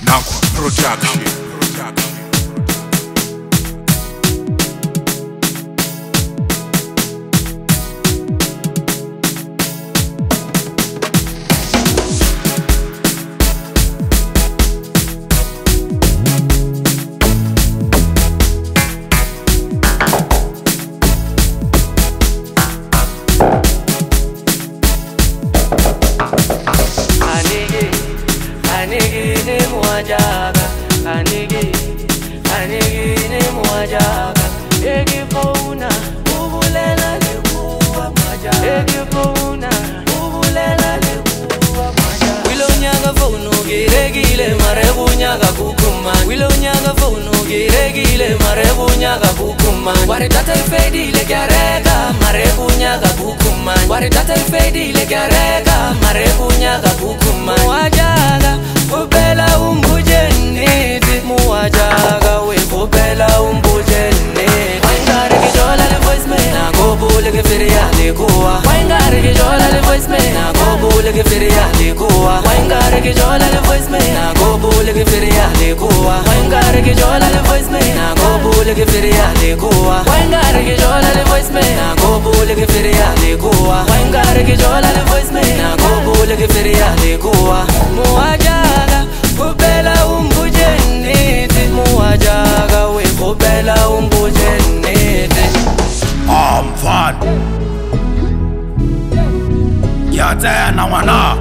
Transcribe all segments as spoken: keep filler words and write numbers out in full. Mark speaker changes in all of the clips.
Speaker 1: Nakwa Production.
Speaker 2: Jaga, anigi, anigi ni mwajaga. Egipona, ubulela likuwa majaga. Egipona, ubulela likuwa majaga. Wilo nyaga fono giregile marebu nyaga kukuma. Wilo nyaga fono giregile marebu nyaga kukuma. Wari tata ifedile garega marebu nyaga kukuma. Wari tata ifedile garega marebu nyaga kukuma. Mwajaga, ubela umbujeniti muwajaga we ubela umbujeniti. Waingare kijola le voicemail na gobule ke feria likuwa. Waingare kijola le voicemail na gobule ke feria likuwa. Waingare kijola le voicemail na gobule ke feria likuwa. Waingare kijola le voicemail na gobule ke feria likuwa. Waingare kijola le voicemail na gobule ke feria likuwa. Waingare kijola le voicemail na gobule ke feria likuwa. Muwajaga ubela umbujeniti muwajaga we ubela umbujeniti.
Speaker 1: Ah mfana Yatena wana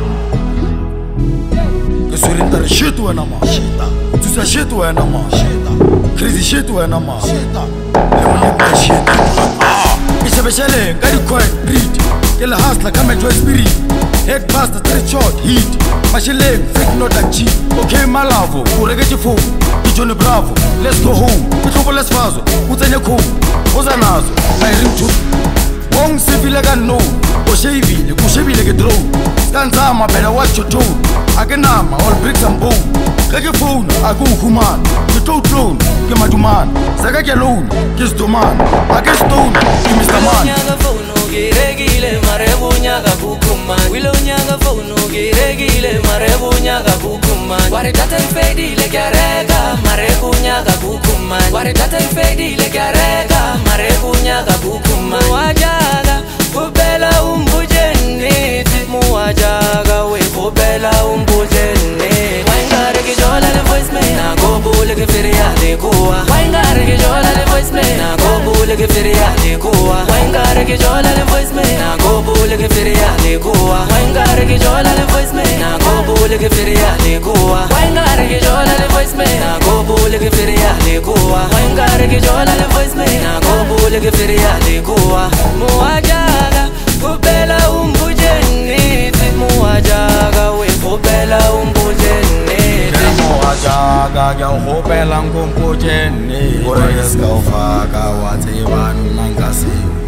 Speaker 1: Kesurinda shit wena ma shita Tusa shit wena ma shita Crazy shit wena ma shita Lemon shit Ah Bishabeshele ngadi quiet read Kila hustler come and join spirit Head past three short hit Masheleng fake not a cheat. Okay my love urege phone Johnny Bravo let's go home Ihloko lesifazo utsenya khona ozanazo my ring too Wong sivile ka no oshevile kushevile ke draw Skanzama better watch your tone Akenama all bricks and bone Kake phone akuhumana ke to tone ke madumana Saka ke alone ke stomana ake stone ke Mister Man
Speaker 2: Nyaga phone giregile marebu nyaga kukuma. Wilo nyaga phone giregile marebu nyaga kukuma. Wari tata ifedile garega marebu nyaga kukuma. Wari tata ifedile garega marebu nyaga kukuma. Muwajaga ubela umbujeniti muwajaga we ubela umbujeniti. Waingare kijola le voicemail na gobule ke feria likuwa. Waingare kijola le voicemail na gobule ke feria likuwa. Waingare kijola le voicemail na gobule ke feria likuwa. Waingare kijola le voicemail na gobule ke feria likuwa. Waingare kijola le voicemail na gobule ke feria likuwa. Waingare kijola le voicemail na gobule ke feria likuwa. Muwajaga ubela umbujeniti muwajaga we ubela umbujeniti.
Speaker 1: Muwajaga ya ubela umbujeniti. Ureska ufaka wate wanu nangasi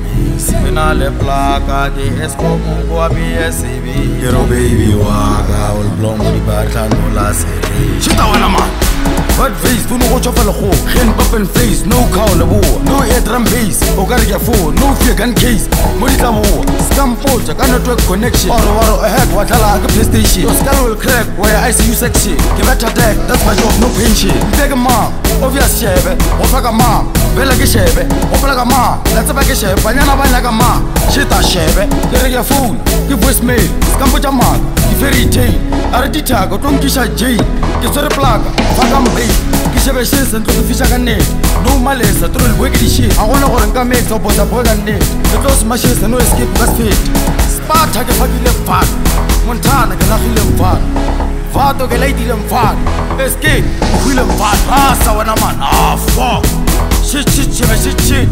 Speaker 1: Sina le plaka de escomo kwa B S B. Gero baby waga ol blom di batla no la serie. Shita wana man. Bad face, don't watch off the hole. Hand up and face, no call the war. No air drum bass, or got your phone, no fear gun case. Monita war, scam port, I cannot work connection. Or or ahead, what I like a PlayStation. Your skull will crack where I see you sexy. Give it a deck, that's my job, no pension. Beg a mom, obvious shave, or fuck a mom. Bella che sheve, o like a ma, let's a bag shave, banana like a ma, shit a sheve, get your phone, give voicemail, scam put your mark, if very chain, Aradita, go don't kiss a J, get a plug, fuck am bay, kiss a shins and to the fish I can name, no malice, a troll wicked shit, I wanna go and come make up with a boy and name, the close machines and no escape was fit, Sparta can fucking left fat, Montana can nothing them fat, Vato che lei di them fat, escape, wheel them fat, ah, sawana man, ah, fuck. Shit, shit, shit, shit, shit.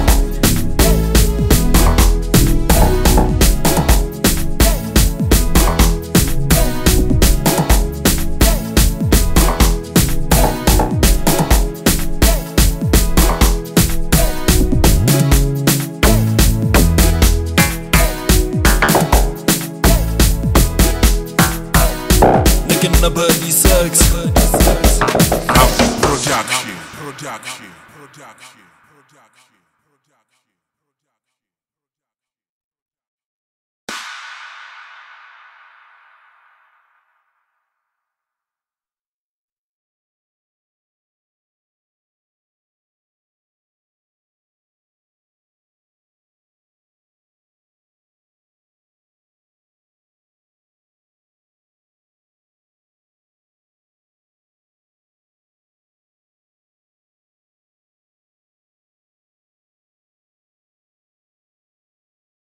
Speaker 3: Making the birdie sucks.
Speaker 1: Production. Production. Production.